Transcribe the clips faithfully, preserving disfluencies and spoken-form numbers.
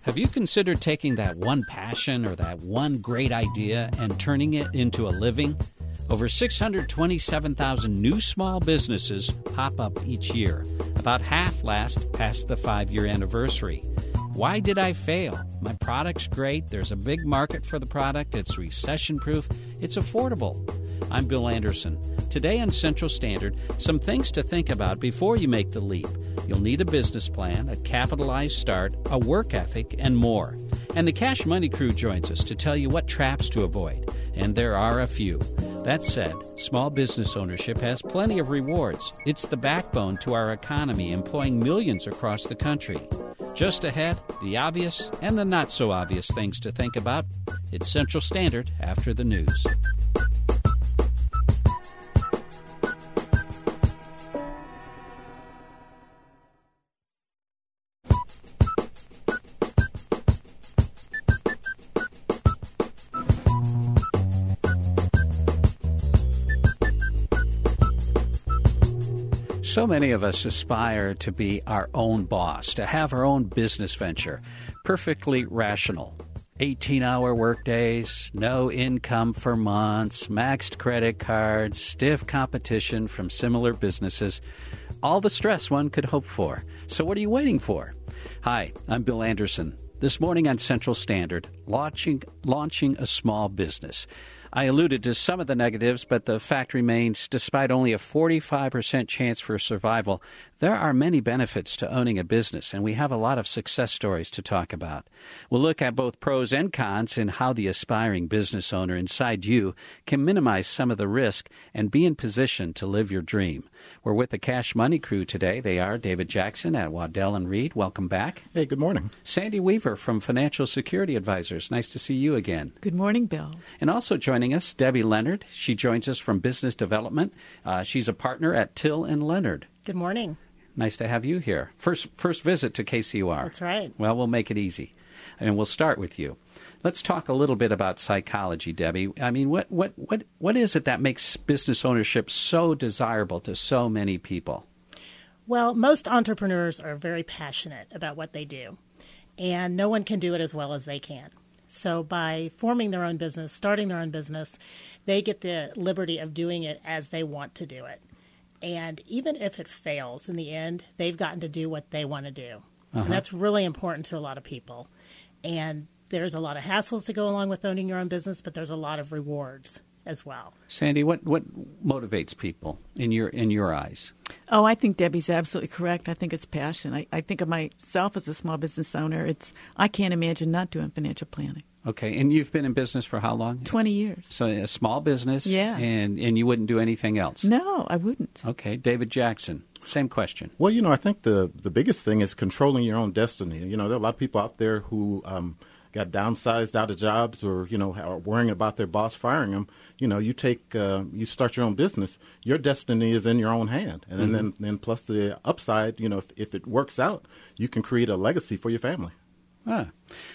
Have you considered taking that one passion or that one great idea and turning it into a living? Over six hundred twenty-seven thousand new small businesses pop up each year. About half last past the five-year anniversary. Why did I fail? My product's great. There's a big market for the product. It's recession-proof. It's affordable. I'm Bill Anderson. Today on Central Standard, some things to think about before you make the leap. You'll need a business plan, a capitalized start, a work ethic, and more. And the Cash Money Crew joins us to tell you what traps to avoid. And there are a few. That said, small business ownership has plenty of rewards. It's the backbone to our economy, employing millions across the country. Just ahead, the obvious and the not-so-obvious things to think about. It's Central Standard after the news. So many of us aspire to be our own boss, to have our own business venture, perfectly rational. eighteen-hour workdays, no income for months, maxed credit cards, stiff competition from similar businesses, all the stress one could hope for. So what are you waiting for? Hi, I'm Bill Anderson. This morning on Central Standard, launching, launching a small business. I alluded to some of the negatives, but the fact remains, despite only a forty-five percent chance for survival, there are many benefits to owning a business, and we have a lot of success stories to talk about. We'll look at both pros and cons and how the aspiring business owner inside you can minimize some of the risk and be in position to live your dream. We're with the Cash Money Crew today. They are David Jackson at Waddell and Reed. Welcome back. Hey, good morning. Sandy Weaver from Financial Security Advisors. Nice to see you again. Good morning, Bill. And also joining us, Debbie Leonard. She joins us from Business Development. Uh, she's a partner at Till and Leonard. Good morning. Nice to have you here. First first visit to K C U R. That's right. Well, we'll make it easy. And we'll start with you. Let's talk a little bit about psychology, Debbie. I mean, what, what, what, what is it that makes business ownership so desirable to so many people? Well, most entrepreneurs are very passionate about what they do, and no one can do it as well as they can. So by forming their own business, starting their own business, they get the liberty of doing it as they want to do it. And even if it fails in the end, they've gotten to do what they want to do. Uh-huh. And that's really important to a lot of people. And there's a lot of hassles to go along with owning your own business, but there's a lot of rewards as well. Sandy, what, what motivates people in your in your eyes? Oh, I think Debbie's absolutely correct. I think it's passion. I, I think of myself as a small business owner. It's I can't imagine not doing financial planning. Okay, and you've been in business for how long? twenty years. So a small business, yeah. and, and you wouldn't do anything else? No, I wouldn't. Okay, David Jackson, same question. Well, you know, I think the, the biggest thing is controlling your own destiny. You know, there are a lot of people out there who um, got downsized out of jobs or, you know, are worrying about their boss firing them. You know, you take, uh, you start your own business, your destiny is in your own hand. And, mm-hmm. and then, then plus the upside, you know, if, if it works out, you can create a legacy for your family. Ah.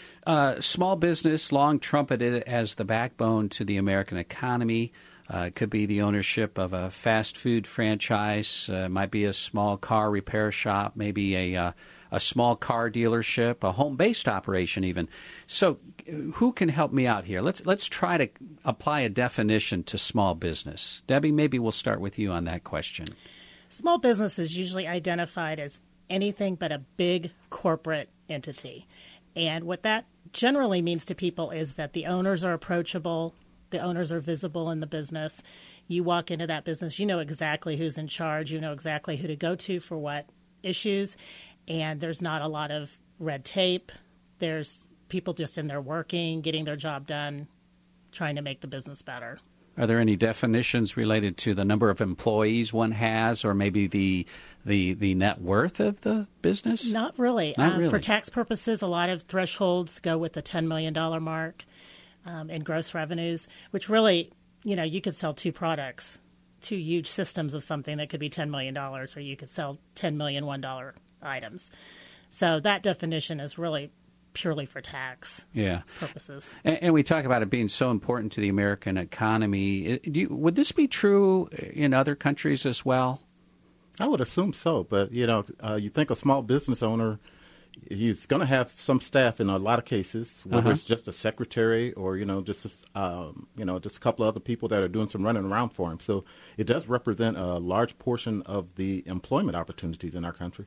Uh, small business, long trumpeted as the backbone to the American economy. Uh, it could be the ownership of a fast food franchise, uh, might be a small car repair shop, maybe a uh, a small car dealership, a home-based operation even. So who can help me out here? Let's let's try to apply a definition to small business. Debbie, maybe we'll start with you on that question. Small business is usually identified as anything but a big corporate entity. And what that generally means to people is that the owners are approachable, the owners are visible in the business. You walk into that business, you know exactly who's in charge, you know exactly who to go to for what issues, and there's not a lot of red tape. There's people just in there working, getting their job done, trying to make the business better. Are there any definitions related to the number of employees one has, or maybe the the, the net worth of the business? Not really. Not um, really. For tax purposes, a lot of thresholds go with the ten million dollars mark um, in gross revenues, which really, you know, you could sell two products, two huge systems of something that could be ten million dollars, or you could sell ten million one dollar items. So that definition is really purely for tax yeah. purposes. And, and we talk about it being so important to the American economy. Do you, would this be true in other countries as well? I would assume so. But, you know, uh, you think a small business owner, he's going to have some staff in a lot of cases, whether Uh-huh. it's just a secretary or, you know, just, um, you know, just a couple of other people that are doing some running around for him. So it does represent a large portion of the employment opportunities in our country.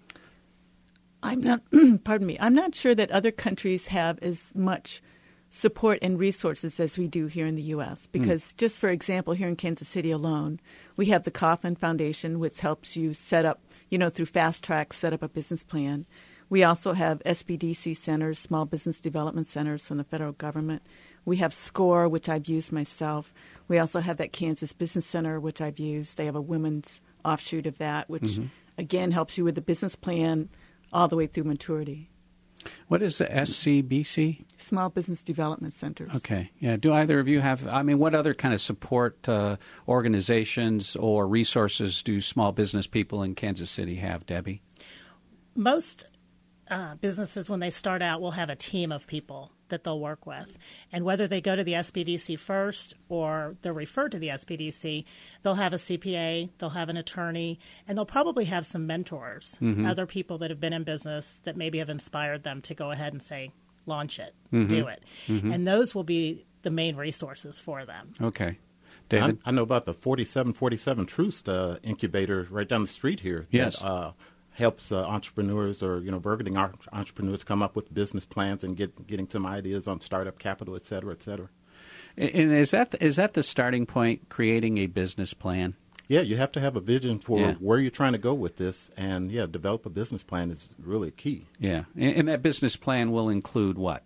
I'm not, pardon me, I'm not sure that other countries have as much support and resources as we do here in the U S Because mm. just for example, here in Kansas City alone, we have the Kauffman Foundation, which helps you set up, you know, through Fast Track, set up a business plan. We also have S B D C centers, small business development centers from the federal government. We have SCORE, which I've used myself. We also have that Kansas Business Center, which I've used. They have a women's offshoot of that, which, mm-hmm. again, helps you with the business plan all the way through maturity. What is the S C B C? Small Business Development Centers. Okay. Yeah. Do either of you have, I mean, what other kind of support uh, organizations or resources do small business people in Kansas City have, Debbie? Most uh, businesses, when they start out, will have a team of people that they'll work with. And whether they go to the S B D C first or they're referred to the S B D C, they'll have a C P A, they'll have an attorney, and they'll probably have some mentors, mm-hmm. other people that have been in business that maybe have inspired them to go ahead and say, launch it, mm-hmm. do it. Mm-hmm. And those will be the main resources for them. Okay. David? I, I know about the forty-seven forty-seven Troost uh, incubator right down the street here. Yes. That, uh, helps uh, entrepreneurs or, you know, burgeoning entrepreneurs come up with business plans and get getting some ideas on startup capital, et cetera, et cetera. And is that is that the starting point, creating a business plan? Yeah, you have to have a vision for yeah. where you're trying to go with this. And, yeah, develop a business plan is really key. Yeah. And, and that business plan will include what?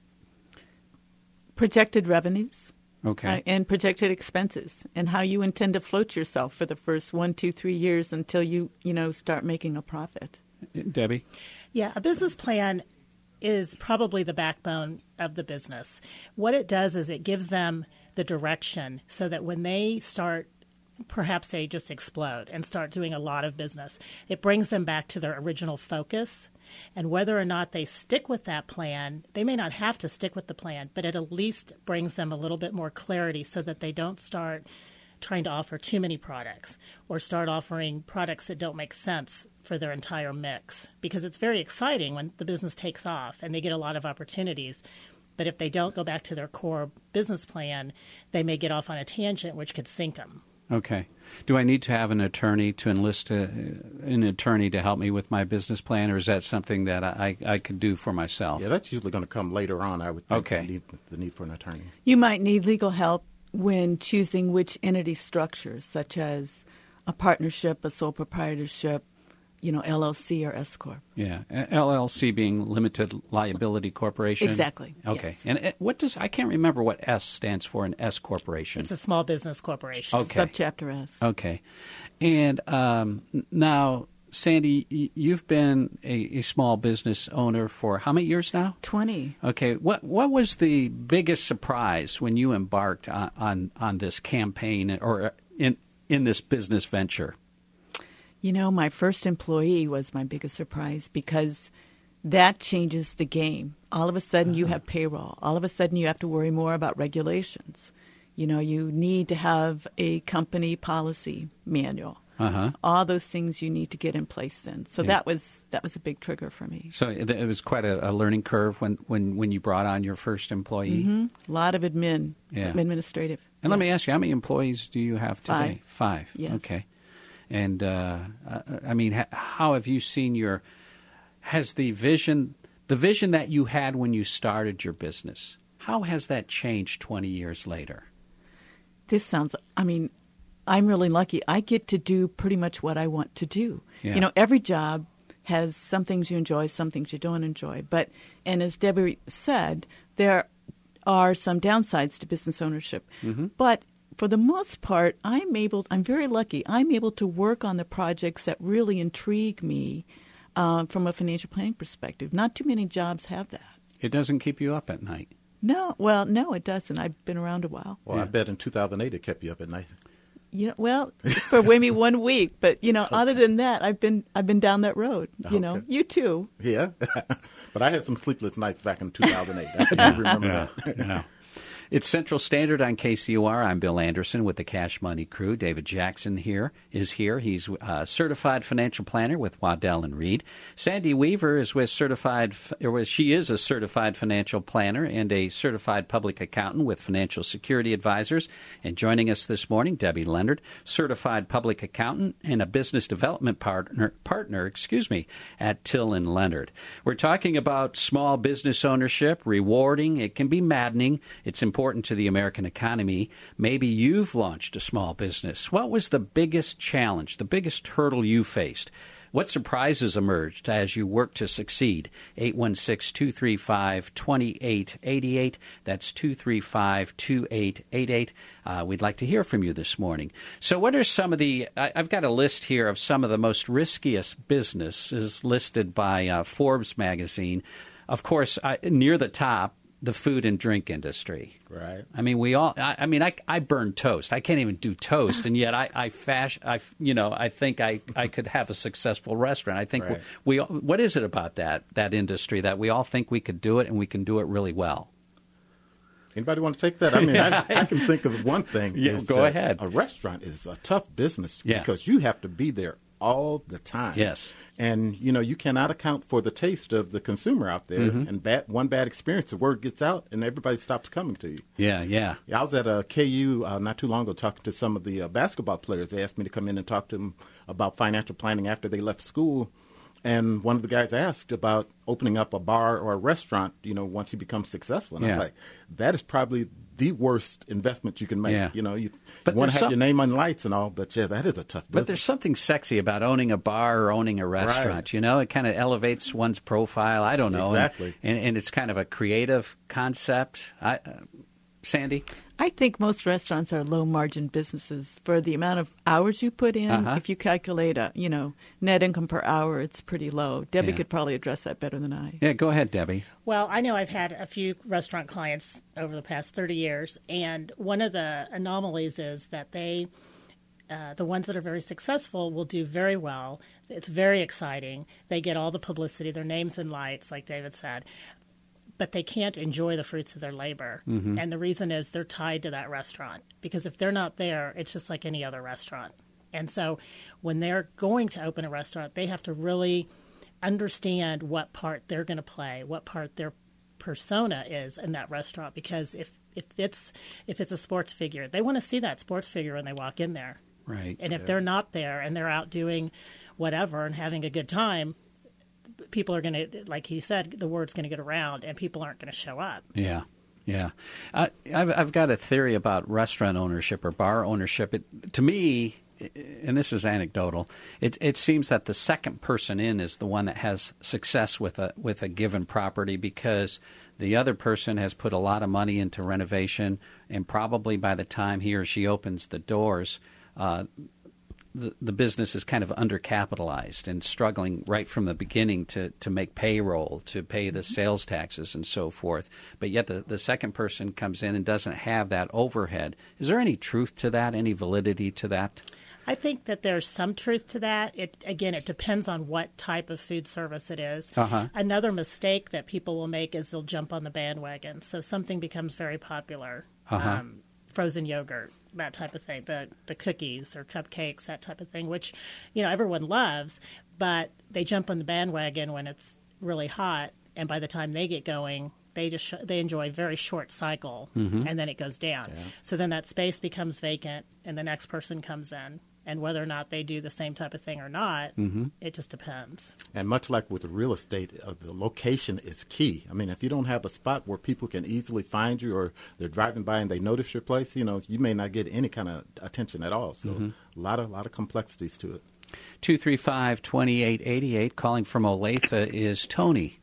Projected revenues. Okay. Uh, and projected expenses and how you intend to float yourself for the first one, two, three years until you, you know, start making a profit. Debbie? Yeah, a business plan is probably the backbone of the business. What it does is it gives them the direction so that when they start, perhaps they just explode and start doing a lot of business, it brings them back to their original focus. And whether or not they stick with that plan, they may not have to stick with the plan, but it at least brings them a little bit more clarity so that they don't start trying to offer too many products or start offering products that don't make sense for their entire mix. Because it's very exciting when the business takes off and they get a lot of opportunities. But if they don't go back to their core business plan, they may get off on a tangent, which could sink them. Okay. Do I need to have an attorney to enlist a, an attorney to help me with my business plan, or is that something that I, I could do for myself? Yeah, that's usually going to come later on, I would think, okay. the, need, the need for an attorney. You might need legal help when choosing which entity structures, such as a partnership, a sole proprietorship, you know, L L C or S Corp. Yeah, L L C being limited liability corporation. Exactly. Okay, yes. and it, what does I can't remember what S stands for in S corporation. It's a small business corporation. Okay, subchapter S. Okay, and um, now, Sandy, you've been a, a small business owner for how many years now? Twenty. Okay, what what was the biggest surprise when you embarked on on, on this campaign or in in this business venture? You know, my first employee was my biggest surprise because that changes the game. All of a sudden uh-huh. you have payroll. All of a sudden you have to worry more about regulations. You know, you need to have a company policy manual. Uh-huh. All those things you need to get in place then. So yeah. that was that was a big trigger for me. So it was quite a, a learning curve when, when, when you brought on your first employee? Mm-hmm. A lot of admin, yeah. administrative. And yes. let me ask you, how many employees do you have today? Five. Five. Yes. Okay. And, uh, I mean, how have you seen your – has the vision – the vision that you had when you started your business, how has that changed twenty years later? This sounds – I mean, I'm really lucky. I get to do pretty much what I want to do. Yeah. You know, every job has some things you enjoy, some things you don't enjoy. But – and as Debbie said, there are some downsides to business ownership. Mm-hmm. But – for the most part, I'm able. I'm very lucky. I'm able to work on the projects that really intrigue me uh, from a financial planning perspective. Not too many jobs have that. It doesn't keep you up at night. No, well, no, it doesn't. I've been around a while. Well, yeah. I bet in two thousand eight it kept you up at night. You know, well, for maybe one week, but you know, okay. other than that, I've been I've been down that road. You okay. know, you too. Yeah, but I had some sleepless nights back in two thousand eight. I do remember yeah. that. yeah. It's Central Standard on K C U R. I'm Bill Anderson with the Cash Money crew. David Jackson here is here. He's a certified financial planner with Waddell and Reed. Sandy Weaver is with certified, or she is a certified financial planner and a certified public accountant with Financial Security Advisors. And joining us this morning, Debbie Leonard, certified public accountant and a business development partner, partner, excuse me, at Till and Leonard. We're talking about small business ownership, rewarding. It can be maddening. It's important to the American economy. Maybe you've launched a small business. What was the biggest challenge, the biggest hurdle you faced? What surprises emerged as you worked to succeed? eight one six, two three five, two eight eight eight. That's two three five, two eight eight eight. Uh, we'd like to hear from you this morning. So what are some of the, I, I've got a list here of some of the most riskiest businesses listed by uh, Forbes magazine. Of course, I, near the top, the food and drink industry. Right. I mean, we all, I, I mean, I, I burn toast. I can't even do toast. And yet I, I fashion, I, you know, I think I, I could have a successful restaurant. I think right. we, we, what is it about that, that industry that we all think we could do it and we can do it really well? Anybody want to take that? I mean, I, I can think of one thing. Yeah, is, go uh, ahead. A restaurant is a tough business yeah. because you have to be there all the time. Yes. And, you know, you cannot account for the taste of the consumer out there. Mm-hmm. And bad, one bad experience, the word gets out and everybody stops coming to you. Yeah, yeah. I was at a K U uh, not too long ago talking to some of the uh, basketball players. They asked me to come in and talk to them about financial planning after they left school. And one of the guys asked about opening up a bar or a restaurant, you know, once he becomes successful. And yeah. I was like, that is probably the worst investment you can make. Yeah. You know, you, but you want to have some, your name on lights and all, but yeah, that is a tough business. But there's something sexy about owning a bar or owning a restaurant. Right. You know, it kind of elevates one's profile. I don't know. Exactly. And, and, and it's kind of a creative concept. I, uh, Sandy? I think most restaurants are low-margin businesses for the amount of hours you put in. Uh-huh. If you calculate a, you know, net income per hour, it's pretty low. Debbie yeah. could probably address that better than I. Yeah, go ahead, Debbie. Well, I know I've had a few restaurant clients over the past thirty years, and one of the anomalies is that they, uh, the ones that are very successful will do very well. It's very exciting. They get all the publicity, their names in lights, like David said. But they can't enjoy the fruits of their labor. Mm-hmm. And the reason is they're tied to that restaurant. Because if they're not there, it's just like any other restaurant. And so when they're going to open a restaurant, they have to really understand what part they're going to play, what part their persona is in that restaurant. Because if, if it's if it's a sports figure, they want to see that sports figure when they walk in there. Right. And if yeah. they're not there and they're out doing whatever and having a good time, people are going to, like he said, the word's going to get around and people aren't going to show up. Yeah, yeah. I, I've, I've got a theory about restaurant ownership or bar ownership. It, to me, and this is anecdotal, it, it seems that the second person in is the one that has success with a with a given property because the other person has put a lot of money into renovation, and probably by the time he or she opens the doors, uh, The, the business is kind of undercapitalized and struggling right from the beginning to, to make payroll, to pay the sales taxes and so forth. But yet the, the second person comes in and doesn't have that overhead. Is there any truth to that, any validity to that? I think that there's some truth to that. It again, it depends on what type of food service it is. Uh-huh. Another mistake that people will make is they'll jump on the bandwagon. So something becomes very popular. Uh-huh. Um, frozen yogurt, that type of thing, the the cookies or cupcakes, that type of thing, which, you know, everyone loves, but they jump on the bandwagon when it's really hot, and by the time they get going, they just sh- they enjoy a very short cycle, mm-hmm. and then it goes down. Yeah. So then that space becomes vacant, and the next person comes in. And whether or not they do the same type of thing or not, mm-hmm. it just depends. And much like with the real estate, uh, the location is key. I mean, if you don't have a spot where people can easily find you or they're driving by and they notice your place, you know, you may not get any kind of attention at all. So mm-hmm. a lot of, lot of complexities to it. two three five, two eight eight eight, calling from Olathe is Tony.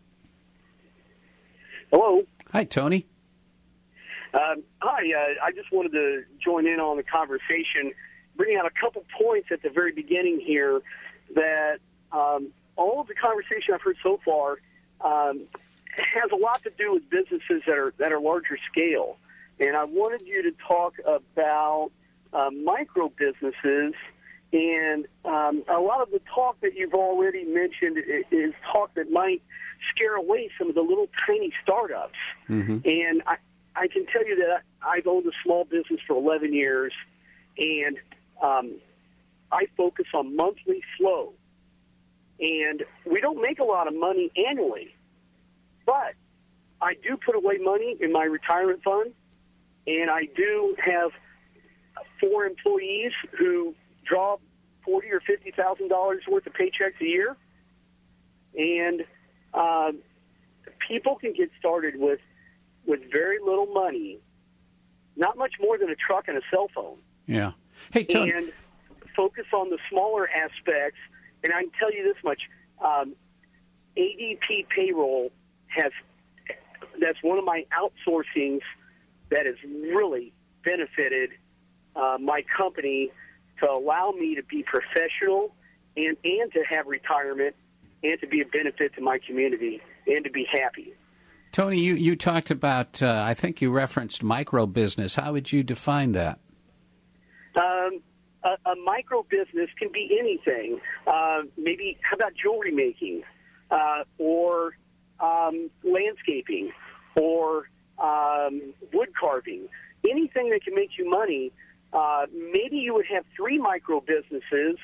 Hello. Hi, Tony. Um, hi. Uh, I just wanted to join in on the conversation, bringing out a couple points at the very beginning here that um, all of the conversation I've heard so far um, has a lot to do with businesses that are that are larger scale. And I wanted you to talk about uh, micro businesses, and um, a lot of the talk that you've already mentioned is talk that might scare away some of the little tiny startups. Mm-hmm. And I, I can tell you that I've owned a small business for eleven years, and um, I focus on monthly flow. And we don't make a lot of money annually, but I do put away money in my retirement fund, and I do have four employees who draw forty or fifty thousand dollars worth of paychecks a year, and uh, people can get started with with very little money, not much more than a truck and a cell phone. Yeah. Hey, Tony. And focus on the smaller aspects. And I can tell you this much: um, A D P Payroll has that's one of my outsourcings that has really benefited uh, my company to allow me to be professional and, and to have retirement and to be a benefit to my community and to be happy. Tony, you, you talked about, uh, I think you referenced micro business. How would you define that? Um, a, a micro business can be anything. Uh, maybe, how about jewelry making uh, or um, landscaping or um, wood carving? Anything that can make you money. Uh, maybe you would have three micro businesses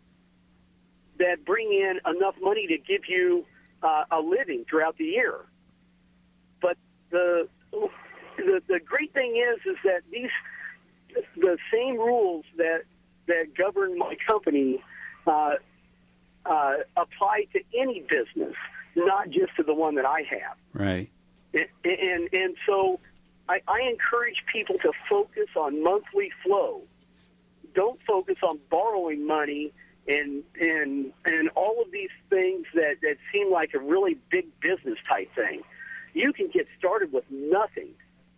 that bring in enough money to give you uh, a living throughout the year. But the, the the great thing is is that these the same rules that that govern my company uh, uh, apply to any business, not just to the one that I have. Right. And and, and so I, I encourage people to focus on monthly flow. Don't focus on borrowing money and and and all of these things that, that seem like a really big business type thing. You can get started with nothing.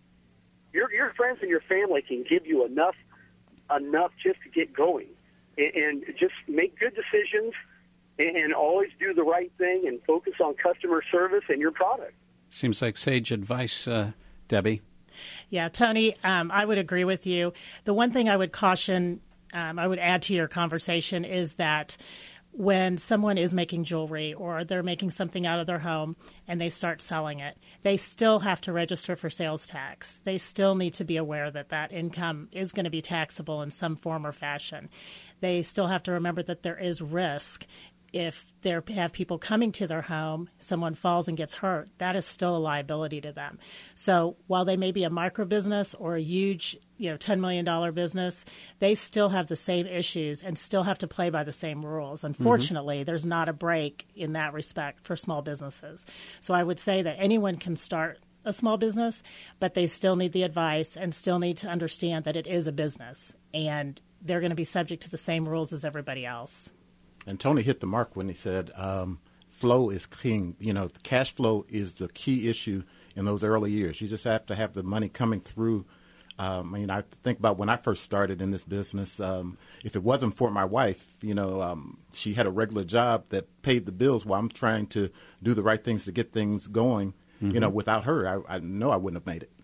Your your friends and your family can give you enough enough just to get going, and, and just make good decisions, and, and always do the right thing, and focus on customer service and your product. Seems like sage advice, uh, Debbie. Yeah, Tony, um, I would agree with you. The one thing I would caution, um, I would add to your conversation is that when someone is making jewelry or they're making something out of their home and they start selling it, they still have to register for sales tax. They still need to be aware that that income is going to be taxable in some form or fashion. They still have to remember that there is risk. If they have people coming to their home, someone falls and gets hurt, that is still a liability to them. So while they may be a micro business or a huge, you know, ten million dollars business, they still have the same issues and still have to play by the same rules. Unfortunately, mm-hmm. there's not a break in that respect for small businesses. So I would say that anyone can start a small business, but they still need the advice and still need to understand that it is a business and they're going to be subject to the same rules as everybody else. And Tony hit the mark when he said um, flow is king. You know, the cash flow is the key issue in those early years. You just have to have the money coming through. Um, I mean, I think about when I first started in this business, um, if it wasn't for my wife, you know, um, she had a regular job that paid the bills while I'm trying to do the right things to get things going. Mm-hmm. You know, without her, I, I know I wouldn't have made it.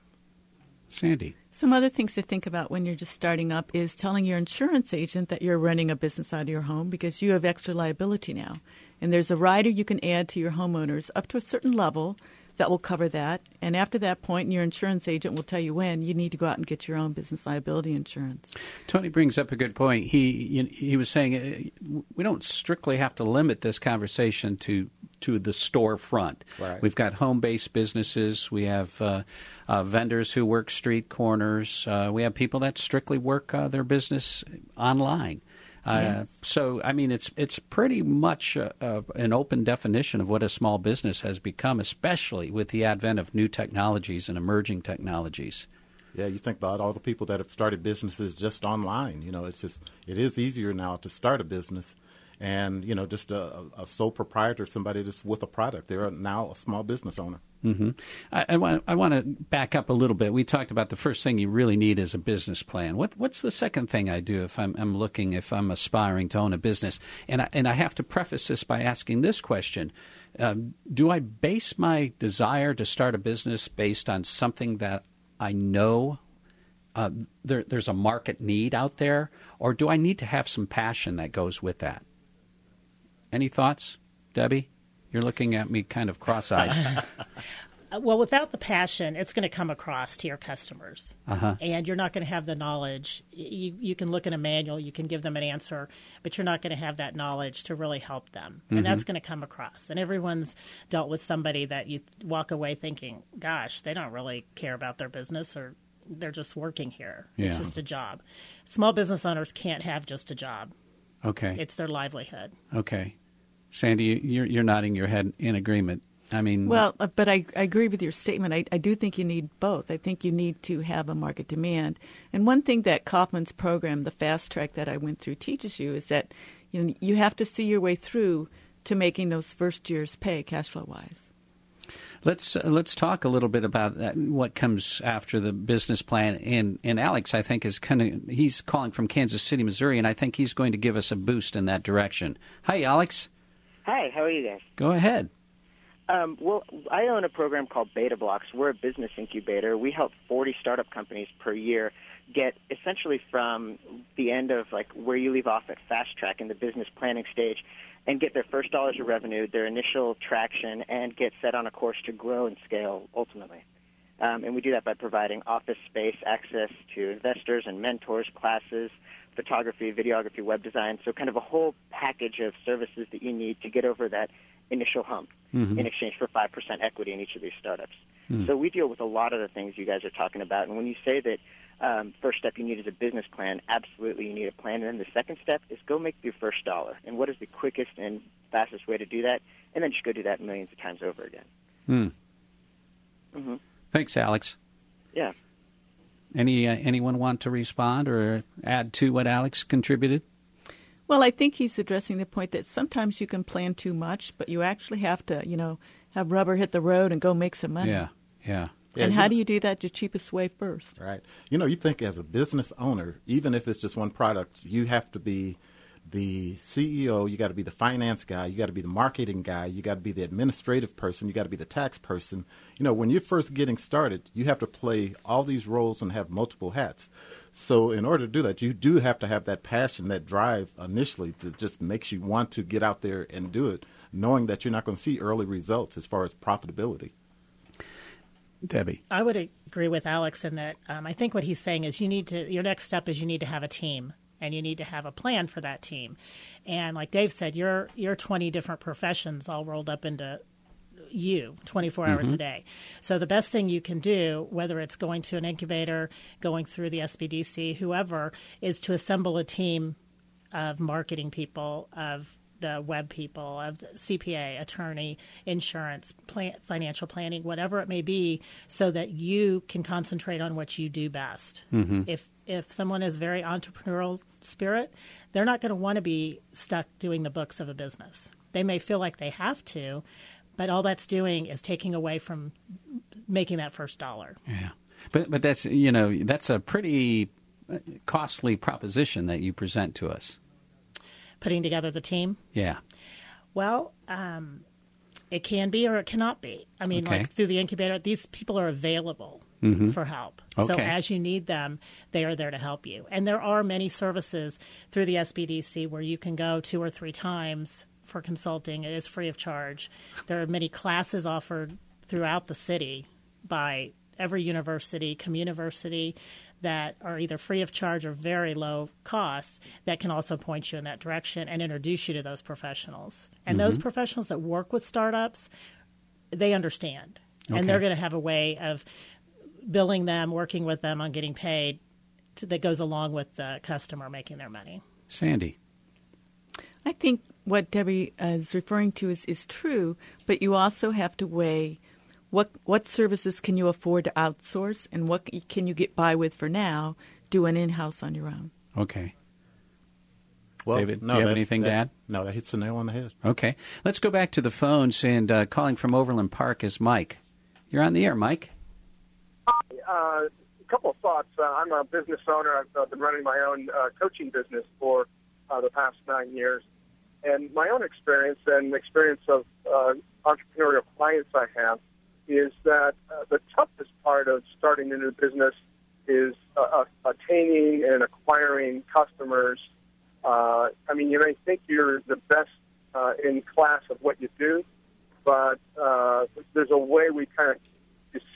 Sandy. Some other things to think about when you're just starting up is telling your insurance agent that you're running a business out of your home because you have extra liability now. And there's a rider you can add to your homeowners up to a certain level that will cover that. And after that point, your insurance agent will tell you when you need to go out and get your own business liability insurance. Tony brings up a good point. He he was saying uh, we don't strictly have to limit this conversation to to the storefront. Right. We've got home-based businesses. We have uh, uh, vendors who work street corners. Uh, we have people that strictly work uh, their business online. Uh, yes. So, I mean, it's it's pretty much uh, uh, an open definition of what a small business has become, especially with the advent of new technologies and emerging technologies. Yeah, you think about all the people that have started businesses just online. You know, it's just it is easier now to start a business. And, you know, just a, a sole proprietor, somebody just with a product. They're now a small business owner. Mm-hmm. I, I, want, I want to back up a little bit. We talked about the first thing you really need is a business plan. What What's the second thing I do if I'm, I'm looking, if I'm aspiring to own a business? And I, and I have to preface this by asking this question. Um, do I base my desire to start a business based on something that I know uh, there, there's a market need out there? Or do I need to have some passion that goes with that? Any thoughts, Debbie? You're looking at me kind of cross-eyed. Uh, well, without the passion, it's going to come across to your customers, Uh-huh. and you're not going to have the knowledge. You you can look in a manual, you can give them an answer, but you're not going to have that knowledge to really help them, and Mm-hmm. that's going to come across. And everyone's dealt with somebody that you walk away thinking, "Gosh, they don't really care about their business, or they're just working here. It's Yeah. just a job." Small business owners can't have just a job; Okay. it's their livelihood. Okay. Sandy, you- you're, you're nodding your head in agreement. I mean, Well, uh, but I, I agree with your statement. I, I do think you need both. I think you need to have a market demand. And one thing that Kaufman's program, the fast track that I went through, teaches you is that you know you have to see your way through to making those first years pay cash flow wise. let's uh, let's talk a little bit about that, what comes after the business plan. And and Alex, I think, is kind of he's calling from Kansas City, Missouri, and I think he's going to give us a boost in that direction. Hi, Alex. Hi, how are you guys? Go ahead. Um, well, I own a program called Beta Blocks. We're a business incubator. We help forty startup companies per year get essentially from the end of like where you leave off at Fast Track in the business planning stage and get their first dollars of revenue, their initial traction, and get set on a course to grow and scale ultimately. Um, and we do that by providing office space, access to investors and mentors, classes, photography, videography, web design, so kind of a whole package of services that you need to get over that initial hump Mm-hmm. in exchange for five percent equity in each of these startups. Mm. So we deal with a lot of the things you guys are talking about. And when you say that um, first step you need is a business plan, absolutely you need a plan. And then the second step is go make your first dollar. And what is the quickest and fastest way to do that? And then just go do that millions of times over again. Hmm. Mm-hmm. Thanks, Alex. Yeah. Any uh, anyone want to respond or add to what Alex contributed? Well, I think he's addressing the point that sometimes you can plan too much, but you actually have to, you know, have rubber hit the road and go make some money. Yeah, yeah. Yeah, and you how know- do you do that the cheapest way first? Right. You know, you think as a business owner, even if it's just one product, you have to be the C E O, you got to be the finance guy, you got to be the marketing guy, you got to be the administrative person, you got to be the tax person. You know, when you're first getting started, you have to play all these roles and have multiple hats. So in order to do that, you do have to have that passion, that drive initially that just makes you want to get out there and do it, knowing that you're not going to see early results as far as profitability. Debbie. I would agree with Alex in that um, I think what he's saying is you need to, your next step is you need to have a team and you need to have a plan for that team. And like Dave said, you're, you're twenty different professions all rolled up into you twenty-four hours a day. So the best thing you can do, whether it's going to an incubator, going through the S B D C, whoever, is to assemble a team of marketing people, of the web people, of the C P A, attorney, insurance, plan, financial planning, whatever it may be, so that you can concentrate on what you do best. If if someone has very entrepreneurial spirit, they're not going to want to be stuck doing the books of a business. They may feel like they have to, but all that's doing is taking away from making that first dollar. Yeah, but but that's you know that's a pretty costly proposition that you present to us. Putting together the team. Yeah. Well, um, it can be or it cannot be. I mean, Okay. like through the incubator, these people are available for help. So Okay. as you need them, they are there to help you. And there are many services through the S B D C where you can go two or three times for consulting. It is free of charge. There are many classes offered throughout the city by every university, communiversity, that are either free of charge or very low cost that can also point you in that direction and introduce you to those professionals. And those professionals that work with startups, they understand. Okay. And they're going to have a way of billing them, working with them on getting paid to, that goes along with the customer making their money. Sandy. I think what Debbie is referring to is, is true, but you also have to weigh what what services can you afford to outsource and what can you get by with for now, doing in-house on your own. Okay. Well, David, do no, you have that's- anything to that- add? No, that hits the nail on the head. Okay. Let's go back to the phones, and uh, calling from Overland Park is Mike. You're on the air, Mike. Uh, a couple of thoughts. Uh, I'm a business owner. I've uh, been running my own uh, coaching business for uh, the past nine years. And my own experience and experience of uh, entrepreneurial clients I have is that uh, the toughest part of starting a new business is uh, attaining and acquiring customers. Uh, I mean, you may think you're the best uh, in class of what you do, but uh, there's a way we kind of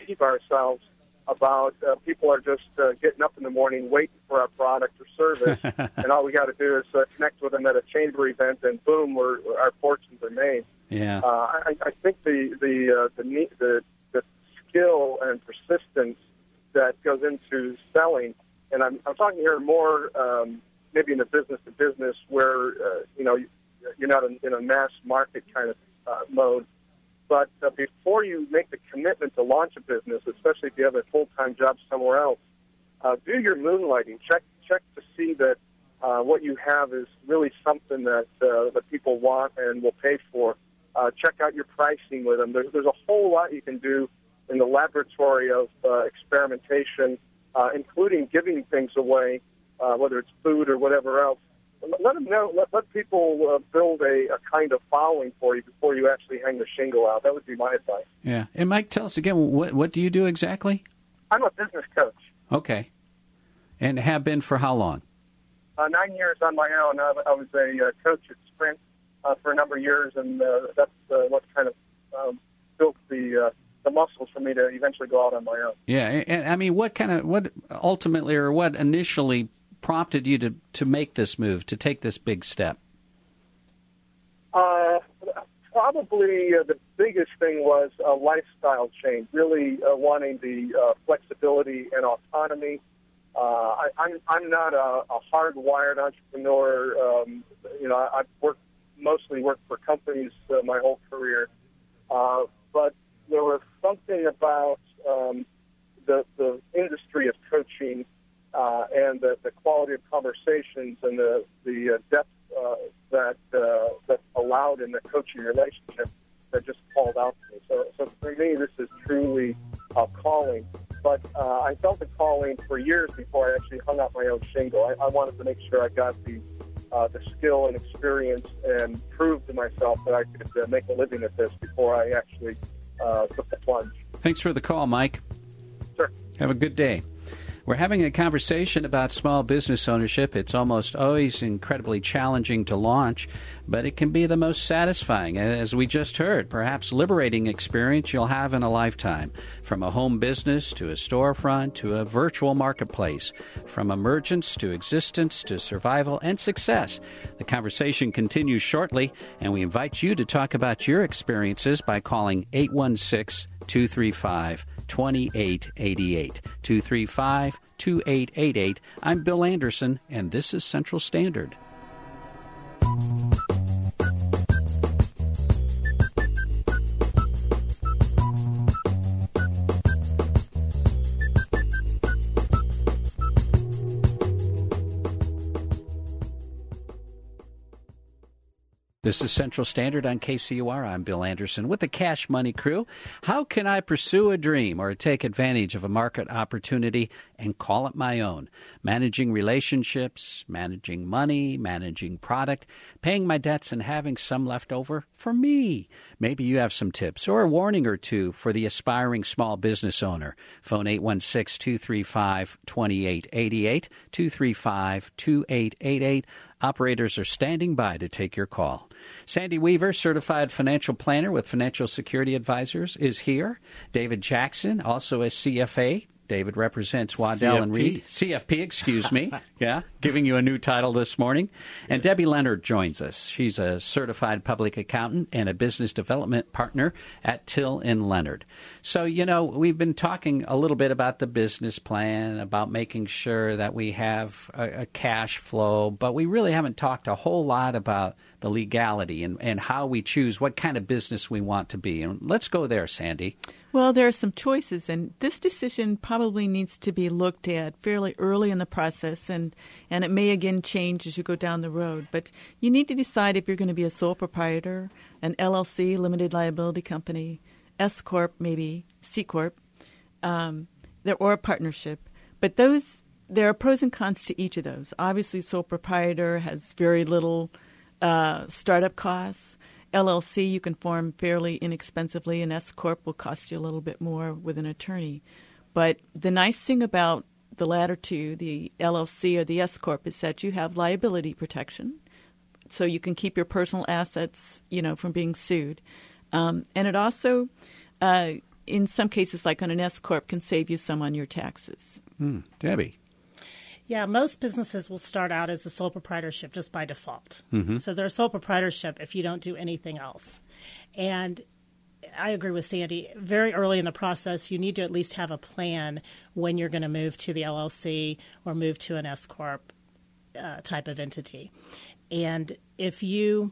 deceive ourselves about uh, people are just uh, getting up in the morning waiting for our product or service, and all we got to do is uh, connect with them at a chamber event, and boom, we're, our fortunes are made. Yeah. Uh, I, I think the the, uh, the the the skill and persistence that goes into selling, and I'm, I'm talking here more um, maybe in the business to business where uh, you know you're not in, in a mass market kind of uh, mode. But uh, before you make the commitment to launch a business, especially if you have a full-time job somewhere else, uh, do your moonlighting. Check check to see that uh, what you have is really something that uh, that people want and will pay for. Uh, check out your pricing with them. There's, there's a whole lot you can do in the laboratory of uh, experimentation, uh, including giving things away, uh, whether it's food or whatever else. Let them know. Let, let people uh, build a, a kind of following for you before you actually hang the shingle out. That would be my advice. Yeah. And Mike, tell us again, what what do you do exactly? I'm a business coach. Okay. And have been for how long? Uh, nine years on my own. I, I was a uh, coach at Sprint uh, for a number of years, and uh, that's uh, what kind of um, built the uh, the muscles for me to eventually go out on my own. Yeah. And, and I mean, what kind of what ultimately or what initially prompted you to, to make this move, to take this big step? Uh, probably uh, the biggest thing was a lifestyle change, really uh, wanting the uh, flexibility and autonomy. Uh, I, I'm, I'm not a, a hardwired entrepreneur. Um, you know, I, I've worked, mostly worked for companies uh, my whole career. Uh, but there was something about um, the, the industry of coaching Uh, and the, the quality of conversations and the the uh, depth uh, that uh, that's allowed in the coaching relationship that just called out to me. So, so for me, this is truly a calling. But uh, I felt the calling for years before I actually hung out my own shingle. I, I wanted to make sure I got the uh, the skill and experience and prove to myself that I could uh, make a living at this before I actually uh, took the plunge. Thanks for the call, Mike. Sure. Have a good day. We're having a conversation about small business ownership. It's almost always incredibly challenging to launch, but it can be the most satisfying, as we just heard, perhaps liberating experience you'll have in a lifetime. From a home business to a storefront to a virtual marketplace, from emergence to existence to survival and success. The conversation continues shortly, and we invite you to talk about your experiences by calling eight one six, two three five, two eight eight eight, two three five, two eight eight eight. I'm Bill Anderson, and this is Central Standard. This is Central Standard on K C U R. I'm Bill Anderson with the Cash Money Crew. How can I pursue a dream or take advantage of a market opportunity and call it my own? Managing relationships, managing money, managing product, paying my debts, and having some left over for me. Maybe you have some tips or a warning or two for the aspiring small business owner. Phone eight one six, two three five, two eight eight eight, two three five, two eight eight eight. Operators are standing by to take your call. Sandy Weaver, certified financial planner with Financial Security Advisors, is here. David Jackson, also a C F A. David represents Waddell C F P. and Reed. C F P, excuse me. Yeah, giving you a new title this morning. And Debbie Leonard joins us. She's a certified public accountant and a business development partner at Till and Leonard. So, you know, we've been talking a little bit about the business plan, about making sure that we have a, a cash flow, but we really haven't talked a whole lot about the legality and, and how we choose what kind of business we want to be. And let's go there, Sandy. Well, there are some choices, and this decision probably needs to be looked at fairly early in the process, and, and it may again change as you go down the road. But you need to decide if you're going to be a sole proprietor, an L L C, limited liability company, S Corp, maybe C Corp, um, there or a partnership. But those there are pros and cons to each of those. Obviously, sole proprietor has very little uh, startup costs. L L C you can form fairly inexpensively. An S Corp will cost you a little bit more with an attorney. But the nice thing about the latter two, the L L C or the S Corp, is that you have liability protection. So you can keep your personal assets, you know, from being sued. Um, and it also uh, in some cases, like on an S corp, can save you some on your taxes. Hmm. Debbie. Yeah, most businesses will start out as a sole proprietorship just by default. Mm-hmm. So they're a sole proprietorship if you don't do anything else. And I agree with Sandy. Very early in the process, you need to at least have a plan when you're going to move to the L L C or move to an S corp uh, type of entity. And if you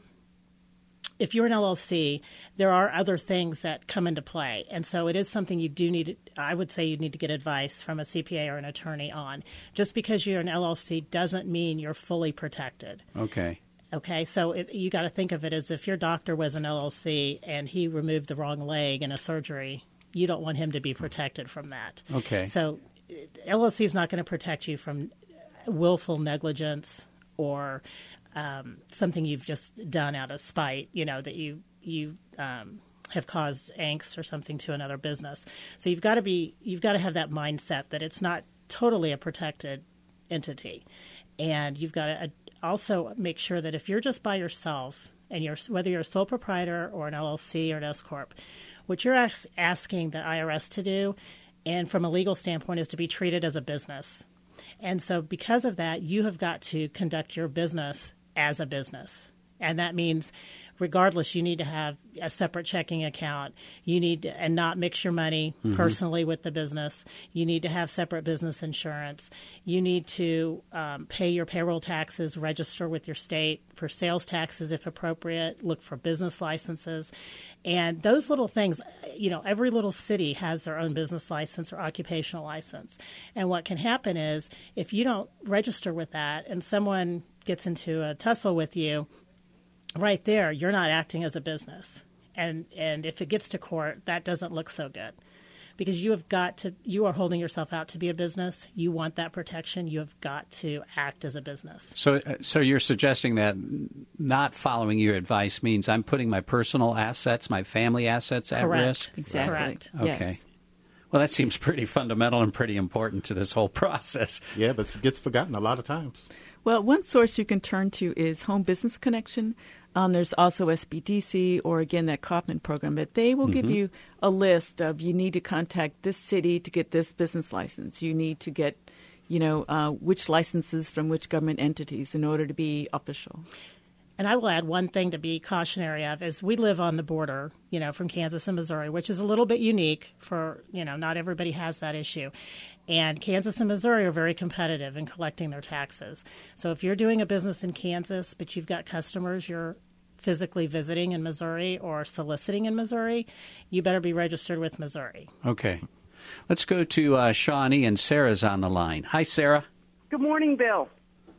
if you're an L L C, there are other things that come into play. And so it is something you do need, I would say you need to get advice from a C P A or an attorney on. Just because you're an L L C doesn't mean you're fully protected. Okay. Okay, so it, you got to think of it as if your doctor was an L L C and he removed the wrong leg in a surgery, you don't want him to be protected from that. Okay. So L L C is not going to protect you from willful negligence or um, something you've just done out of spite, you know, that you you um, have caused angst or something to another business. So you've got to be you've got to have that mindset that it's not totally a protected entity, and you've got to also make sure that if you're just by yourself and you're whether you're a sole proprietor or an L L C or an S corp, what you're ask, asking the I R S to do, and from a legal standpoint, is to be treated as a business. And so because of that, you have got to conduct your business as a business. And that means regardless, you need to have a separate checking account. You need to, and not mix your money mm-hmm. personally with the business. You need to have separate business insurance. You need to um, pay your payroll taxes, register with your state for sales taxes if appropriate, look for business licenses. And those little things, you know, every little city has their own business license or occupational license. And what can happen is if you don't register with that and someone gets into a tussle with you, right there, you're not acting as a business. And and if it gets to court, that doesn't look so good. Because you have got to, you are holding yourself out to be a business. You want that protection. You have got to act as a business. So so you're suggesting that not following your advice means I'm putting my personal assets, my family assets at Correct. risk? Exactly. Correct. Okay. Yes. Well, that seems pretty fundamental and pretty important to this whole process. Yeah, but it gets forgotten a lot of times. Well, one source you can turn to is Home Business Connection. Um, there's also S B D C or, again, that Kaufman program. But they will mm-hmm. give you a list of you need to contact this city to get this business license. You need to get, you know, uh, which licenses from which government entities in order to be official. And I will add one thing to be cautionary of is we live on the border, you know, from Kansas and Missouri, which is a little bit unique for, you know, not everybody has that issue. And Kansas and Missouri are very competitive in collecting their taxes. So if you're doing a business in Kansas, but you've got customers you're physically visiting in Missouri or soliciting in Missouri, you better be registered with Missouri. Okay. Let's go to uh, Shawnee, and Sarah's on the line. Hi, Sarah. Good morning, Bill.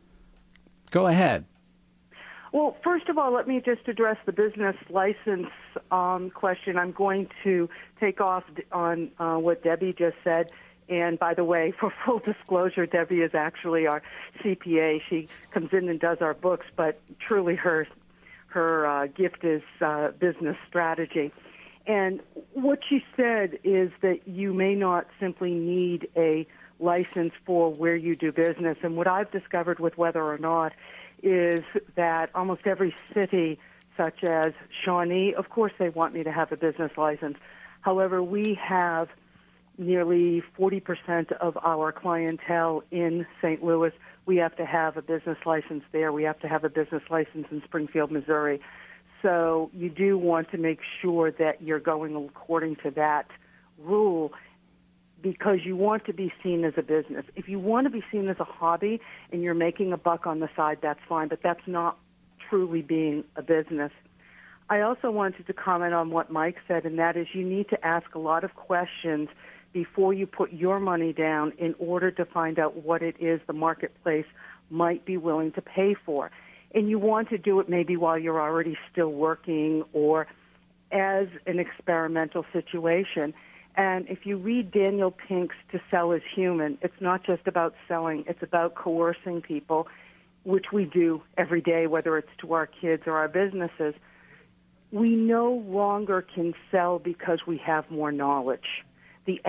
Go ahead. Well, first of all, let me just address the business license um, question. I'm going to take off on uh, what Debbie just said. And by the way, for full disclosure, Debbie is actually our C P A. She comes in and does our books, but truly her her uh, gift is uh, business strategy. And what she said is that you may not simply need a license for where you do business. And what I've discovered with Whether or Not is that almost every city, such as Shawnee, of course they want me to have a business license. However, we have nearly forty percent of our clientele in Saint Louis. We have to have a business license there. We have to have a business license in Springfield, Missouri. So you do want to make sure that you're going according to that rule, because you want to be seen as a business. If you want to be seen as a hobby and you're making a buck on the side, that's fine, but that's not truly being a business. I also wanted to comment on what Mike said, and that is you need to ask a lot of questions before you put your money down in order to find out what it is the marketplace might be willing to pay for. And you want to do it maybe while you're already still working or as an experimental situation. And if you read Daniel Pink's To Sell is Human, it's not just about selling, it's about coercing people, which we do every day, whether it's to our kids or our businesses. We no longer can sell because we have more knowledge. The apps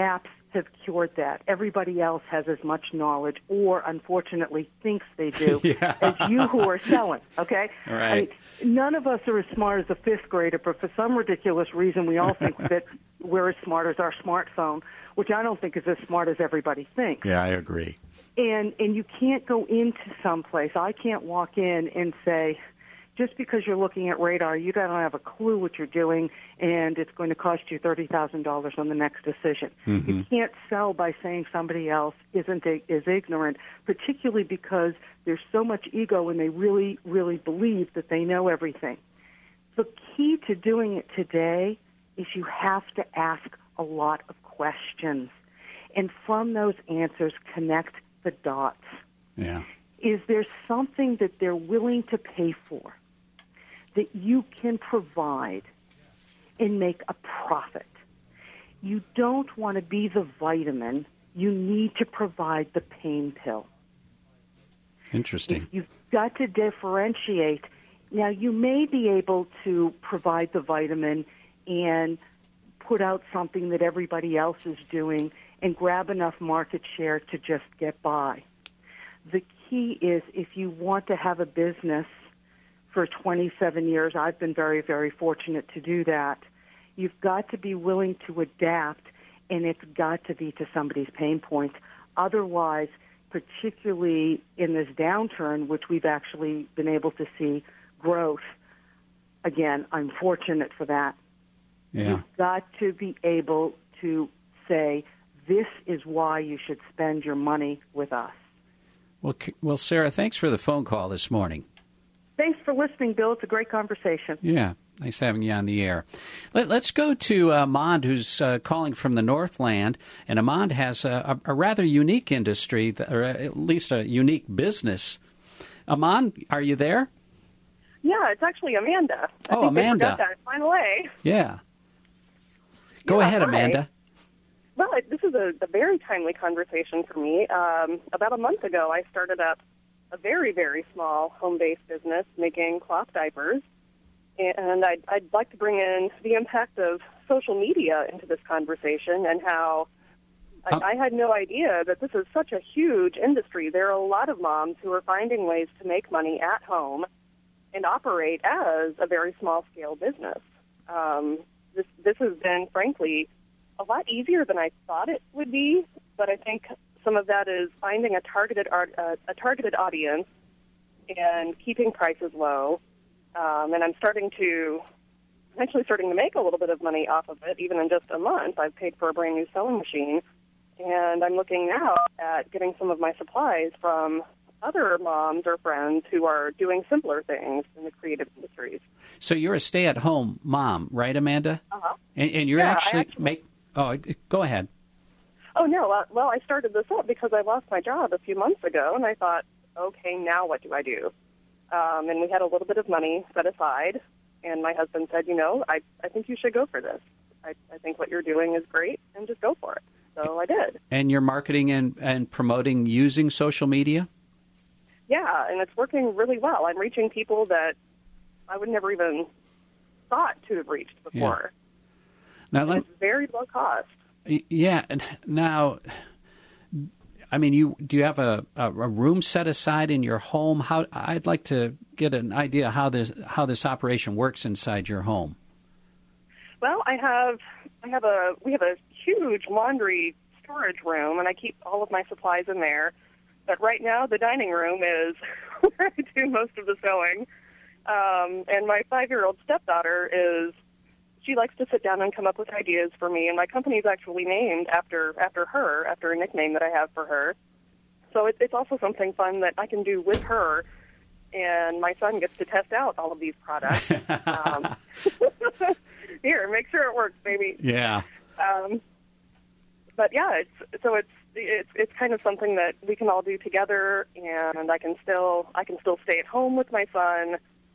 have cured that. Everybody else has as much knowledge, or unfortunately thinks they do, yeah. as you who are selling, okay? Right. I mean, none of us are as smart as a fifth grader, but for some ridiculous reason, we all think that we're as smart as our smartphone, which I don't think is as smart as everybody thinks. Yeah, I agree. And and you can't go into someplace. I can't walk in and say, just because you're looking at radar, you don't have a clue what you're doing, and it's going to cost you thirty thousand dollars on the next decision. Mm-hmm. You can't sell by saying somebody else isn't is ignorant, particularly because there's so much ego and they really, really believe that they know everything. The key to doing it today is you have to ask a lot of questions, and from those answers, connect the dots. Yeah. Is there something that they're willing to pay for that you can provide and make a profit? You don't want to be the vitamin. You need to provide the pain pill. Interesting. You've got to differentiate. Now, you may be able to provide the vitamin and put out something that everybody else is doing and grab enough market share to just get by. The key is, if you want to have a business for twenty-seven years, I've been very, very fortunate to do that, you've got to be willing to adapt, and it's got to be to somebody's pain points. Otherwise, particularly in this downturn, which we've actually been able to see growth, again, I'm fortunate for that. Yeah. You've got to be able to say, this is why you should spend your money with us. Well, well, Sarah, thanks for the phone call this morning. Thanks for listening, Bill. It's a great conversation. Yeah, nice having you on the air. Let, let's go to uh, Amand, who's uh, calling from the Northland. And Amand has a, a, a rather unique industry, that, or at least a unique business. Amand, are you there? Yeah, it's actually Amanda. I oh, think Amanda. They forgot that finally. Yeah. Go yeah, ahead, hi. Amanda. Well, it, this is a, a very timely conversation for me. Um, about a month ago, I started up a very, very small home-based business making cloth diapers, and I'd, I'd like to bring in the impact of social media into this conversation and how I, Um, I had no idea that this is such a huge industry. There are a lot of moms who are finding ways to make money at home and operate as a very small-scale business. Um, this, this has been, frankly, a lot easier than I thought it would be, but I think some of that is finding a targeted art, uh, a targeted audience and keeping prices low. Um, and I'm starting to, I'm actually starting to make a little bit of money off of it, even in just a month. I've paid for a brand new sewing machine, and I'm looking now at getting some of my supplies from other moms or friends who are doing simpler things in the creative industries. So you're a stay-at-home mom, right, Amanda? Uh-huh. And, and you're Yeah, I actually, actually make. Oh, go ahead. Oh, no. Uh, well, I started this up because I lost my job a few months ago, and I thought, okay, now what do I do? Um, and we had a little bit of money set aside, and my husband said, you know, I, I think you should go for this. I, I think what you're doing is great, and just go for it. So I did. And you're marketing and, and promoting using social media? Yeah, and it's working really well. I'm reaching people that I would never even thought to have reached before. Now, And let, it's very low cost. yeah. and Now, I mean, you do you have a, a, a room set aside in your home? How I'd like to get an idea how this how this operation works inside your home. Well, I have I have a we have a huge laundry storage room, and I keep all of my supplies in there. But right now, the dining room is where I do most of the sewing. Um, and my five-year-old stepdaughter is, she likes to sit down and come up with ideas for me. And my company is actually named after after her, after a nickname that I have for her. So it, it's also something fun that I can do with her. And my son gets to test out all of these products. um, here, make sure it works, baby. Yeah. Um, but yeah, it's so it's it's it's kind of something that we can all do together, and I can still I can still stay at home with my son.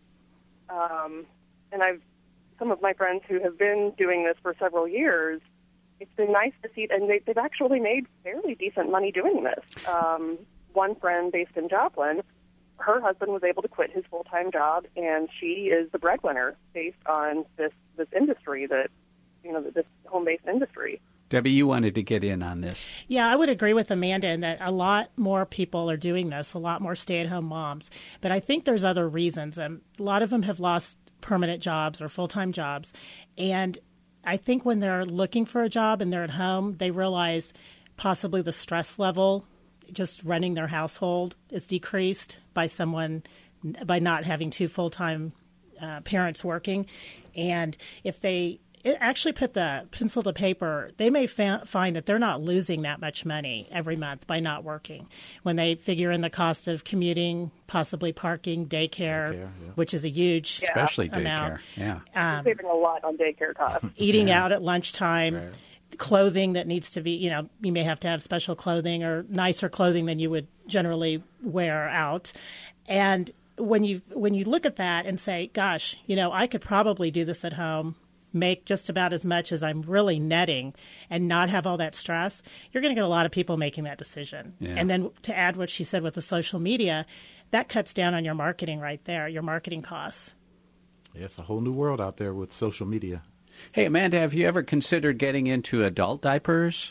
Um, and I've some of my friends who have been doing this for several years. It's been nice to see, and they, they've actually made fairly decent money doing this. Um, one friend based in Joplin, her husband was able to quit his full-time job, and she is the breadwinner based on this this industry that you know this home-based industry. Debbie, you wanted to get in on this. Yeah, I would agree with Amanda in that a lot more people are doing this, a lot more stay-at-home moms. But I think there's other reasons. Um, a lot of them have lost permanent jobs or full-time jobs. And I think when they're looking for a job and they're at home, they realize possibly the stress level just running their household is decreased by someone, by not having two full-time uh, parents working. And if they actually put the pencil to paper, they may fa- find that they're not losing that much money every month by not working. When they figure in the cost of commuting, possibly parking, daycare, daycare yeah. which is a huge yeah. especially amount. daycare. Yeah, um, saving a lot on daycare costs. Eating yeah. out at lunchtime. Right. Clothing that needs to be, you know, you may have to have special clothing or nicer clothing than you would generally wear out. And when you when you look at that and say, gosh, you know, I could probably do this at home, make just about as much as I'm really netting and not have all that stress, you're going to get a lot of people making that decision. Yeah. And then to add what she said with the social media, that cuts down on your marketing right there, your marketing costs. Yeah, it's a whole new world out there with social media. Hey, Amanda, have you ever considered getting into adult diapers?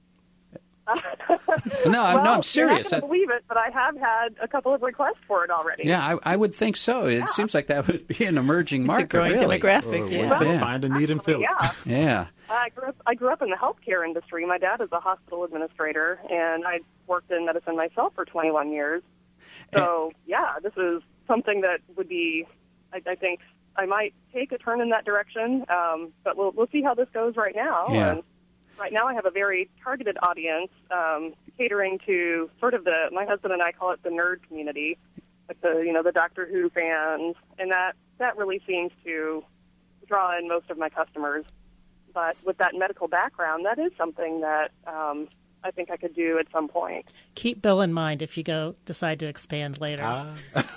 no, I'm, well, no, I'm serious. I can't believe it, but I have had a couple of requests for it already. Yeah, I, I would think so. It yeah. seems like that would be an emerging it's market, a growing really. demographic. Yeah. Well, yeah. Find a need and fill it. Yeah. yeah. I grew up. I grew up in the healthcare industry. My dad is a hospital administrator, and I worked in medicine myself for twenty-one years. So, and, yeah, this is something that would be, I, I think. I might take a turn in that direction, um, but we'll we'll see how this goes right now. Yeah. And right now I have a very targeted audience, um, catering to sort of the, my husband and I call it the nerd community, like the, you know, the Doctor Who fans, and that, that really seems to draw in most of my customers. But with that medical background, that is something that um, I think I could do at some point. Keep Bill in mind if you go decide to expand later. Uh,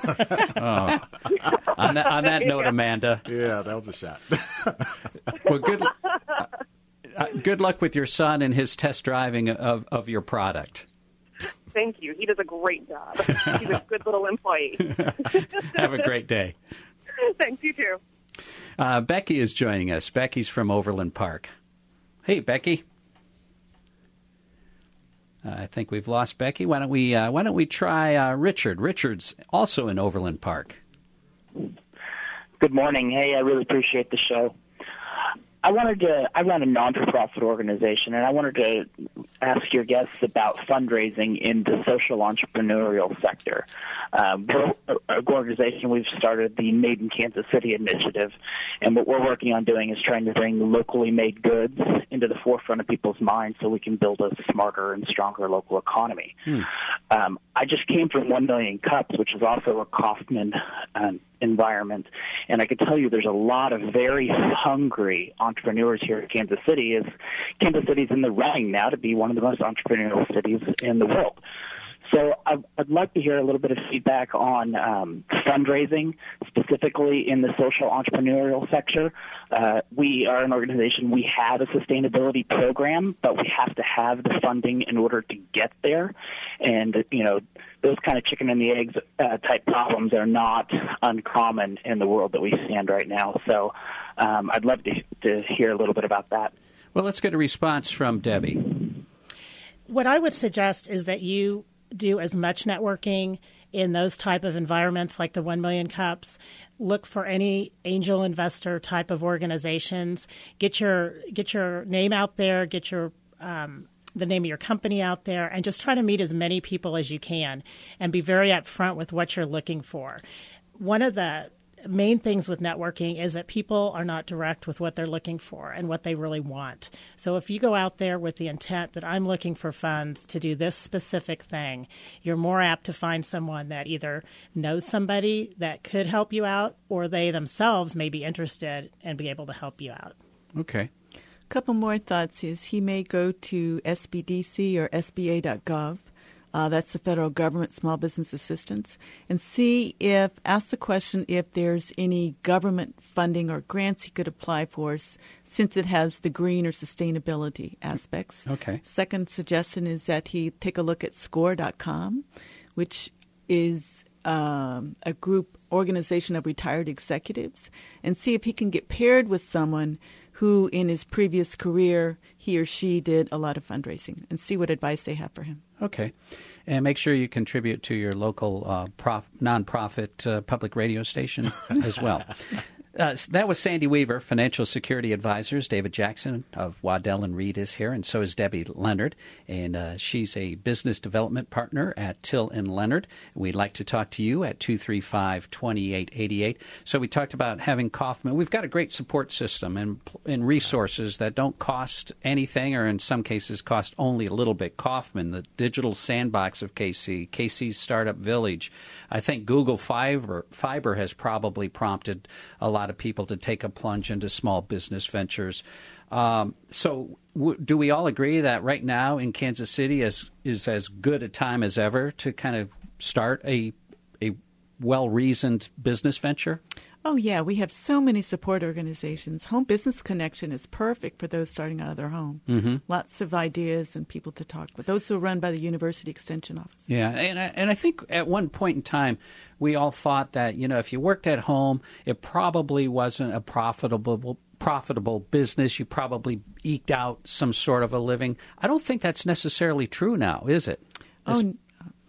oh. on that, on that note, Amanda. Yeah, that was a shot. Well, good uh, good luck with your son and his test driving of, of your product. Thank you. He does a great job. He's a good little employee. Have a great day. Thanks, you too. Uh, Becky is joining us. Becky's from Overland Park. Hey, Becky. Uh, I think we've lost Becky. Why don't we uh, Why don't we try uh, Richard? Richard's also in Overland Park. Good morning. Hey, I really appreciate the show. I wanted to. I run a non-for-profit organization, and I wanted to ask your guests about fundraising in the social entrepreneurial sector. Um, we're an organization. We've started the Made in Kansas City initiative, and what we're working on doing is trying to bring locally made goods into the forefront of people's minds, so we can build a smarter and stronger local economy. Hmm. Um, I just came from One Million Cups, which is also a Kauffman um, environment, and I can tell you there's a lot of very hungry entrepreneurs here in Kansas City. Is Kansas City's in the running now to be one of the most entrepreneurial cities in the world. So I'd, I'd like to hear a little bit of feedback on um, fundraising, specifically in the social entrepreneurial sector. Uh, we are an organization, we have a sustainability program, but we have to have the funding in order to get there. And, you know, those kind of chicken and the eggs uh, type problems are not uncommon in the world that we stand right now. So um, I'd love to, to hear a little bit about that. Well, let's get a response from Debbie. What I would suggest is that you do as much networking in those type of environments like the One Million Cups. Look for any angel investor type of organizations. Get your get your name out there. Get your um, the name of your company out there, and just try to meet as many people as you can, and be very upfront with what you're looking for. One of the main things with networking is that people are not direct with what they're looking for and what they really want. So if you go out there with the intent that I'm looking for funds to do this specific thing, you're more apt to find someone that either knows somebody that could help you out, or they themselves may be interested and be able to help you out. Okay. A couple more thoughts is he may go to S B D C or S B A dot gov. Uh, that's the federal government small business assistance, and see if, ask the question if there's any government funding or grants he could apply for, since it has the green or sustainability aspects. Okay. Second suggestion is that he take a look at score dot com, which is um, a group organization of retired executives, and see if he can get paired with someone who in his previous career he or she did a lot of fundraising, and see what advice they have for him. Okay. And make sure you contribute to your local uh, prof- nonprofit uh, public radio station as well. Uh, that was Sandy Weaver, Financial Security Advisors. David Jackson of Waddell and Reed is here, and so is Debbie Leonard. And uh, she's a business development partner at Till and Leonard. We'd like to talk to you at two three five, two eight eight eight. So we talked about having Kaufman. We've got a great support system and, and resources that don't cost anything, or in some cases cost only a little bit. Kaufman, the digital sandbox of K C, K C's Startup Village. I think Google Fiber, Fiber has probably prompted a lot of people to take a plunge into small business ventures. Um, so w- do we all agree that right now in Kansas City is, is as good a time as ever to kind of start a, a well-reasoned business venture? Oh, yeah. We have so many support organizations. Home Business Connection is perfect for those starting out of their home. Mm-hmm. Lots of ideas and people to talk with. Those who are run by the University Extension Office. Yeah, and I, and I think at one point in time, we all thought that, you know, if you worked at home, it probably wasn't a profitable profitable business. You probably eked out some sort of a living. I don't think that's necessarily true now, is it? As- Oh,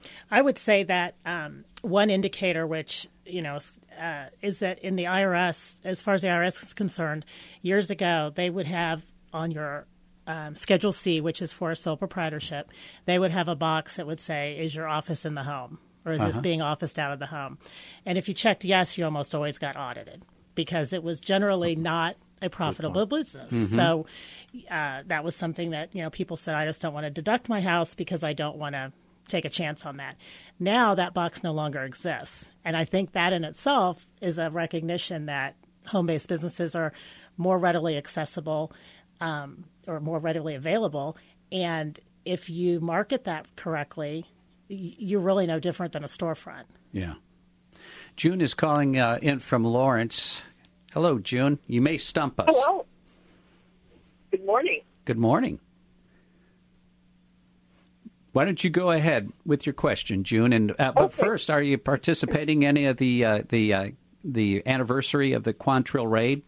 I would say that um, one indicator, which you know, uh, is that in the I R S, as far as the I R S is concerned, years ago they would have on your um, Schedule C, which is for a sole proprietorship, they would have a box that would say, "Is your office in the home, or is uh-huh. this being officed out of the home?" And if you checked yes, you almost always got audited because it was generally not a profitable business. Mm-hmm. So uh, that was something that you know people said, "I just don't want to deduct my house because I don't want to take a chance on that." Now that box no longer exists. And I think that in itself is a recognition that home-based businesses are more readily accessible um, or more readily available. And if you market that correctly, y- you're really no different than a storefront. Yeah. June is calling uh, in from Lawrence. Hello, June. You may stump us. Hello. Good morning. Good morning. Why don't you go ahead with your question, June? And uh, but Okay. first, are you participating in any of the uh, the uh, the anniversary of the Quantrill raid?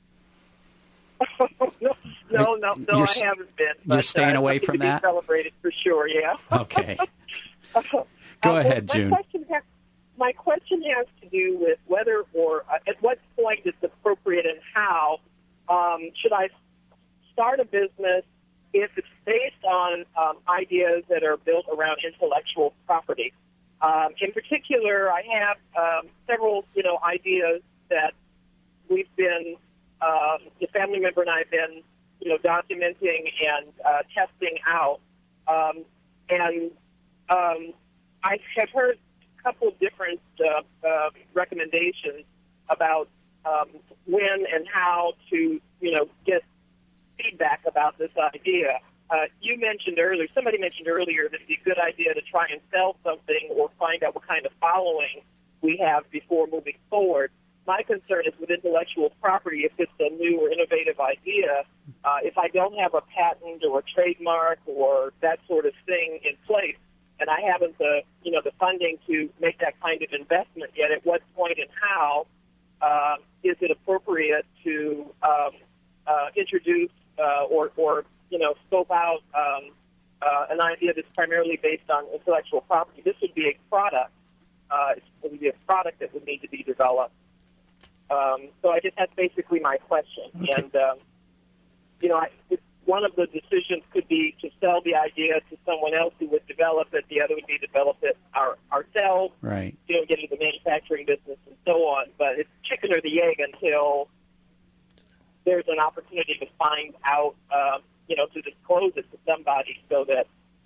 no, no, no, no You're- I haven't been. But, you're staying uh, away something from to be that? Celebrated for sure. Yeah. Okay. Uh, Go uh, ahead, my June. Question has, my question has to do with whether or uh, at what point it's appropriate and how um, should I start a business if it's based on um, ideas that are built around intellectual property. Um, in particular, I have um, several, you know, ideas that we've been, um, the family member and I have been, you know, documenting and uh, testing out. Um, and um, I have heard a couple of different uh, uh, recommendations about um, when and how to, you know, get feedback about this idea. Uh, you mentioned earlier, somebody mentioned earlier that it'd be a good idea to try and sell something or find out what kind of following we have before moving forward. My concern is with intellectual property, if it's a new or innovative idea, uh, if I don't have a patent or a trademark or that sort of thing in place, and I haven't the, you know, the funding to make that kind of investment yet, at what point and how uh, is it appropriate to um, uh, introduce Uh, or, or, you know, scope out um, uh, an idea that's primarily based on intellectual property. This would be a product. Uh, it would be a product that would need to be developed. Um, so I guess that's basically my question. Okay. And, um, you know, I, one of the decisions could be to sell the idea to someone else who would develop it. The other would be develop it our, ourselves, Right. you know, get into the manufacturing business and so on. But it's chicken or the egg until there's an opportunity to find out, um, you know, to disclose it to somebody so that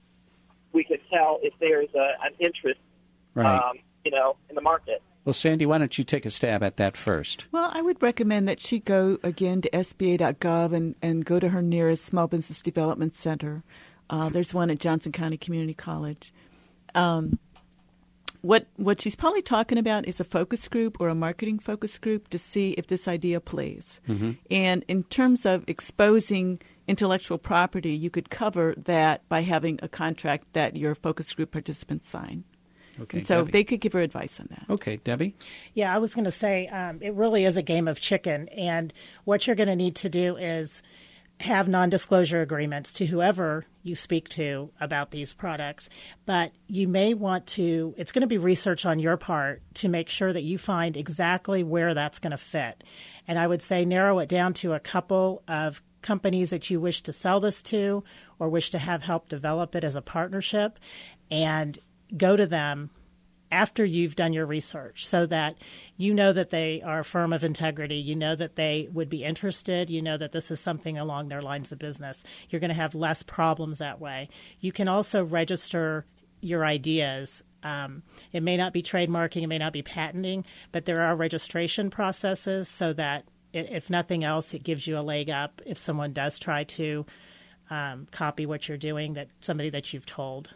we can tell if there's a, an interest, Right. um, you know, in the market. Well, Sandy, why don't you take a stab at that first? Well, I would recommend that she go again to S B A dot gov and, and go to her nearest Small Business Development Center. Uh, there's one at Johnson County Community College. Um, what what she's probably talking about is a focus group or a marketing focus group to see if this idea plays. Mm-hmm. And in terms of exposing intellectual property, you could cover that by having a contract that your focus group participants sign. Okay, And so Debbie. they could give her advice on that. Okay, Debbie? Yeah, I was going to say um, it really is a game of chicken. And what you're going to need to do is have non-disclosure agreements to whoever you speak to about these products, but you may want to, it's going to be research on your part to make sure that you find exactly where that's going to fit. And I would say narrow it down to a couple of companies that you wish to sell this to or wish to have help develop it as a partnership, and go to them after you've done your research so that you know that they are a firm of integrity, you know that they would be interested, you know that this is something along their lines of business. You're going to have less problems that way. You can also register your ideas. Um, it may not be trademarking, it may not be patenting, but there are registration processes so that if nothing else, it gives you a leg up if someone does try to um, copy what you're doing, that somebody that you've told.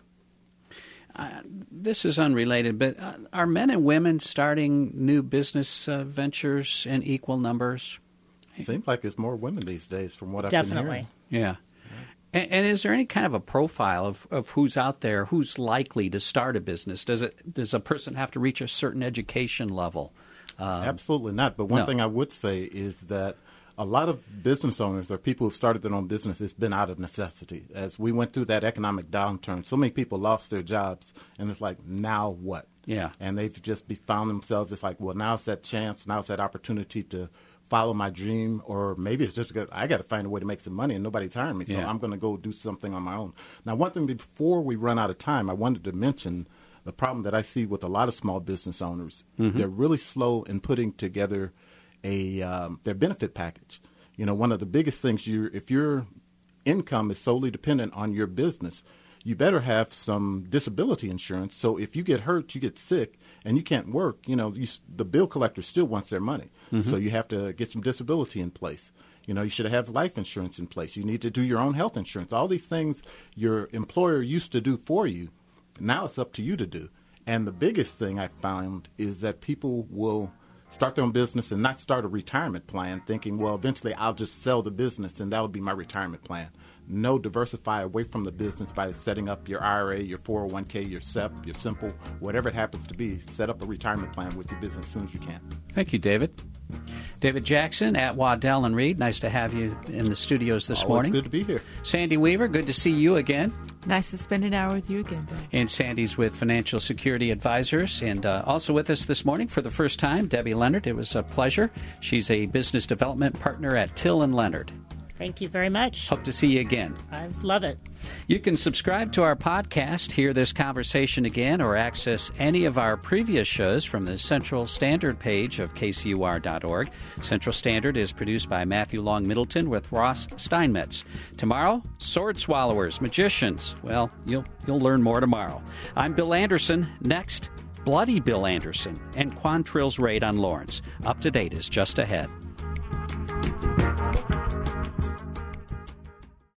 Uh, this is unrelated, but uh, are men and women starting new business uh, ventures in equal numbers? Seems like it's more women these days from what I've Definitely. been hearing. Yeah. yeah. And, and is there any kind of a profile of, of who's out there, who's likely to start a business? Does it does a person have to reach a certain education level? Um, Absolutely not. But one no. thing I would say is that a lot of business owners or people who've started their own business, it's been out of necessity. As we went through that economic downturn, so many people lost their jobs, and it's like, now what? Yeah. And they've just be found themselves, it's like, well, now's that chance, now's that opportunity to follow my dream, or maybe it's just because I got to find a way to make some money and nobody's hiring me, so yeah. I'm going to go do something on my own. Now, one thing before we run out of time, I wanted to mention the problem that I see with a lot of small business owners. Mm-hmm. They're really slow in putting together a um, their benefit package. You know, one of the biggest things, you if your income is solely dependent on your business, you better have some disability insurance. So if you get hurt, you get sick, and you can't work, you know, you, the bill collector still wants their money. Mm-hmm. So you have to get some disability in place. You know, you should have life insurance in place. You need to do your own health insurance. All these things your employer used to do for you, now it's up to you to do. And the biggest thing I found is that people will start their own business and not start a retirement plan thinking, well, eventually I'll just sell the business and that'll be my retirement plan. No, diversify away from the business by setting up your I R A, your four oh one k, your S E P, your Simple, whatever it happens to be. Set up a retirement plan with your business as soon as you can. Thank you, David. David Jackson at Waddell and Reed. Nice to have you in the studios this Always morning. Good to be here. Sandy Weaver, good to see you again. Nice to spend an hour with you again, Ben. And Sandy's with Financial Security Advisors. And uh, also with us this morning for the first time, Debbie Leonard. It was a pleasure. She's a business development partner at Till and Leonard. Thank you very much. Hope to see you again. I love it. You can subscribe to our podcast, hear this conversation again, or access any of our previous shows from the Central Standard page of K C U R dot org. Central Standard is produced by Matthew Long Middleton with Ross Steinmetz. Tomorrow, sword swallowers, magicians. Well, you'll you'll learn more tomorrow. I'm Bill Anderson. Next, Bloody Bill Anderson and Quantrill's raid on Lawrence. Up to date is just ahead.